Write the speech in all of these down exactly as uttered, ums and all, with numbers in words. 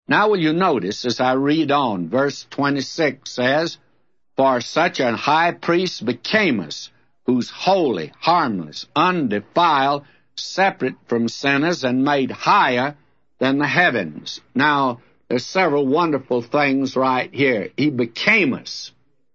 Now will you notice as I read on, verse twenty-six says, For such an high priest became us, who's holy, harmless, undefiled, separate from sinners, and made higher than the heavens. Now, there's several wonderful things right here. He became us.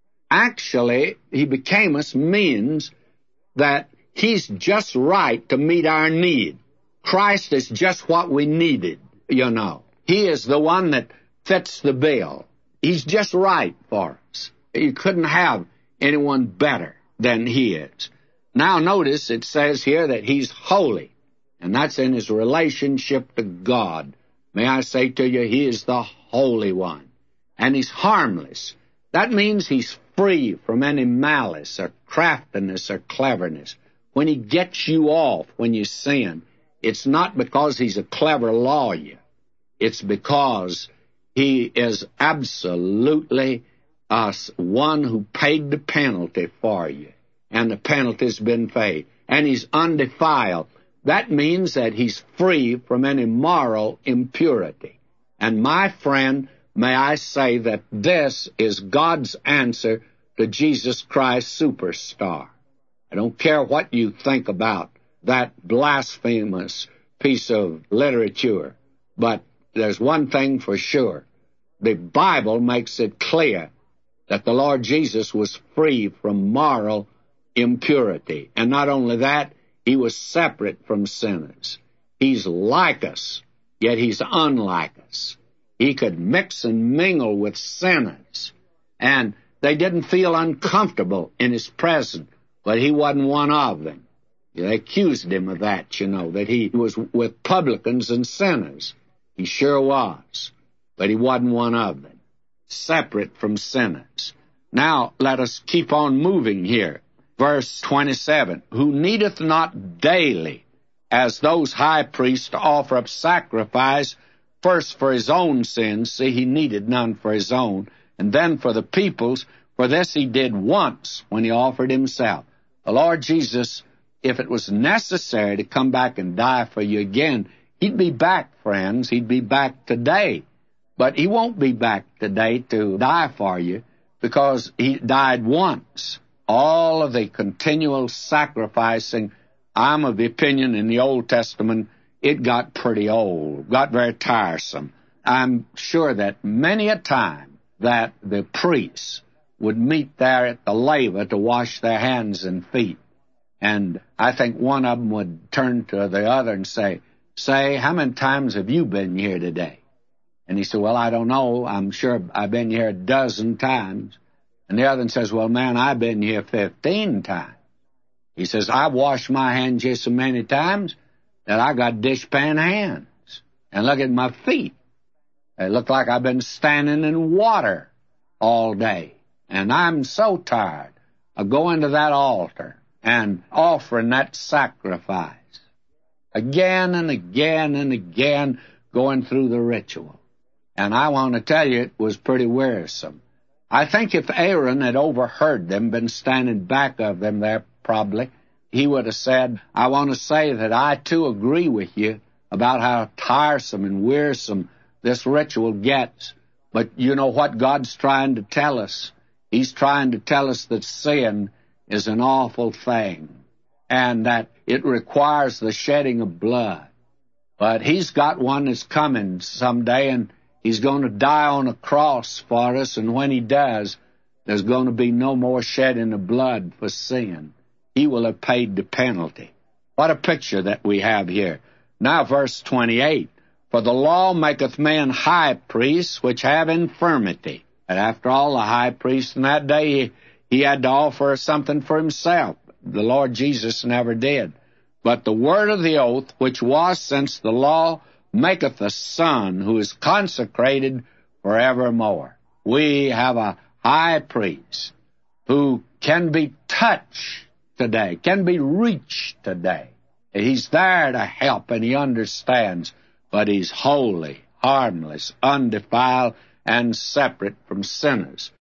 Actually, he became us means that he's just right to meet our need. Christ is just what we needed, you know. He is the one that fits the bill. He's just right for us. You couldn't have anyone better than he is. Now notice it says here that he's holy, and that's in his relationship to God. May I say to you, he is the Holy One. And he's harmless. That means he's free from any malice or craftiness or cleverness. When he gets you off when you sin, it's not because he's a clever lawyer. It's because he is absolutely uh, one who paid the penalty for you, and the penalty's been paid. And he's undefiled. That means that he's free from any moral impurity. And my friend, may I say that this is God's answer to Jesus Christ Superstar. I don't care what you think about that blasphemous piece of literature, but there's one thing for sure. The Bible makes it clear that the Lord Jesus was free from moral impurity. And not only that, he was separate from sinners. He's like us, yet he's unlike us. He could mix and mingle with sinners, and they didn't feel uncomfortable in his presence, but he wasn't one of them. They accused him of that, you know, that he was with publicans and sinners. He sure was, but he wasn't one of them, separate from sinners. Now, let us keep on moving here. Verse twenty-seven, who needeth not daily, as those high priests, to offer up sacrifice, first for his own sins, see, he needed none for his own, and then for the people's, for this he did once when he offered himself. The Lord Jesus, if it was necessary to come back and die for you again, he'd be back, friends. He'd be back today. But he won't be back today to die for you because he died once. All of the continual sacrificing, I'm of the opinion in the Old Testament, it got pretty old, got very tiresome. I'm sure that many a time that the priests would meet there at the laver to wash their hands and feet. And I think one of them would turn to the other and say, Say, how many times have you been here today? And he said, well, I don't know. I'm sure I've been here a dozen times. And the other one says, well, man, I've been here fifteen times. He says, I've washed my hands just so many times that I got dishpan hands. And look at my feet. They look like I've been standing in water all day. And I'm so tired of going to that altar and offering that sacrifice. Again and again and again going through the ritual. And I want to tell you, it was pretty wearisome. I think if Aaron had overheard them, been standing back of them there probably, he would have said, I want to say that I too agree with you about how tiresome and wearisome this ritual gets. But you know what God's trying to tell us? He's trying to tell us that sin is an awful thing and that it requires the shedding of blood. But he's got one that's coming someday, and he's going to die on a cross for us, and when he does, there's going to be no more shedding of blood for sin. He will have paid the penalty. What a picture that we have here. Now verse twenty-eight, for the law maketh men high priests which have infirmity. And after all, the high priest in that day, he, he had to offer something for himself. The Lord Jesus never did. But the word of the oath, which was since the law, maketh a Son who is consecrated forevermore. We have a high priest who can be touched today, can be reached today. He's there to help, and he understands, but he's holy, harmless, undefiled, and separate from sinners.